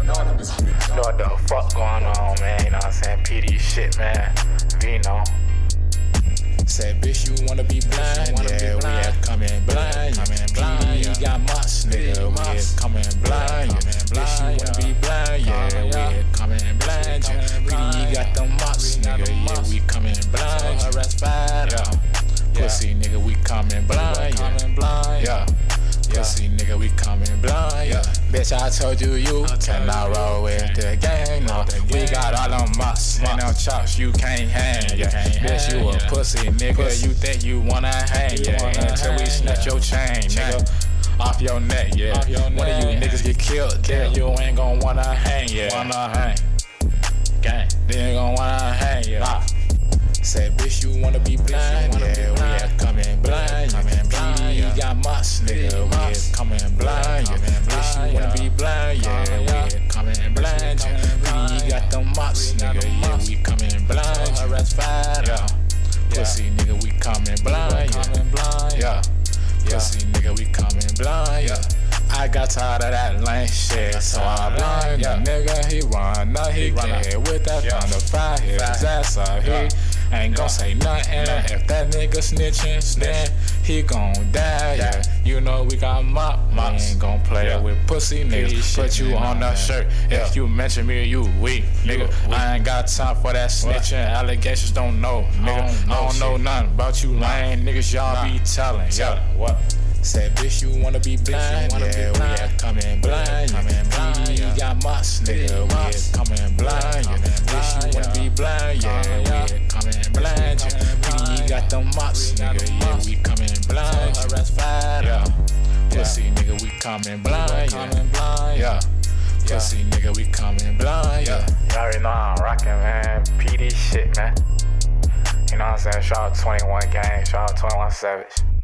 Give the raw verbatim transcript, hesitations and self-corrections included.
know what the fuck going on, man. You know what I'm saying? P D shit, man. Vino. Said, bitch, you wanna be blind? Wanna yeah, be blind. we had coming blind. Coming blind, P D yeah. got moss, nigga. We had coming blind. Yeah. Bitch, you wanna be blind? Yeah, we had coming blind. Yeah. P D got them moss, nigga. Yeah, we coming blind. Yeah. Pussy, nigga, we coming blind. Yeah. Yeah. Pussy, nigga, we coming blind. Yeah. Bitch, I told you you cannot roll with the gang. No, we got all them moss and them chops you can't hang. Yeah. Bitch, you a pussy, nigga. You think you wanna hang? Yeah. Until we snatch your chain, nigga. Off your neck, yeah. One of you niggas get killed, then you ain't gon' wanna hang, yeah. Wanna hang, gang. Then you gon' wanna hang, yeah. Said, bitch, you wanna be blind? Yeah, we had coming blind. P D got moss, nigga. We had coming blind. Yeah, bitch, you wanna be blind? Yeah, we had coming blind. P D got them moss, nigga. Yeah, we coming blind. Yeah, pussy, nigga, we coming blind. Yeah, pussy, nigga, we coming blind. Yeah. I got tired of that lame shit, so I blind yeah. Nigga, he run up, he get with that yeah. thunder fire, his ass up, he yeah. ain't gon' yeah. say nothing. Yeah. If that nigga snitchin', then he gon' die, yeah. yeah. You know we got mop, we ain't gon' play yeah. with pussy niggas. Put you on the shirt, yeah. if you mention me, you weak, nigga. You I ain't got time for that snitching, what? Allegations don't know, nigga. I don't know, I don't know nothing about you lame niggas, y'all nah. be telling, yeah. What? Said, bitch, you wanna be blind? Wanna yeah, be blind. We had coming blind. Yeah. P D yeah. got moss, nigga. We had coming blind. Yeah. Bitch, you wanna be blind? Yeah, we had coming blind. Yeah. P D got them moss, nigga. Yeah, we coming blind. Yeah. Pussy, nigga, we coming blind. Yeah. Pussy, nigga, we coming blind. Yeah. You already know I'm rocking, man. P D shit, man. You know what I'm saying? Shout out twenty-one gang. Shout out twenty-one Savage.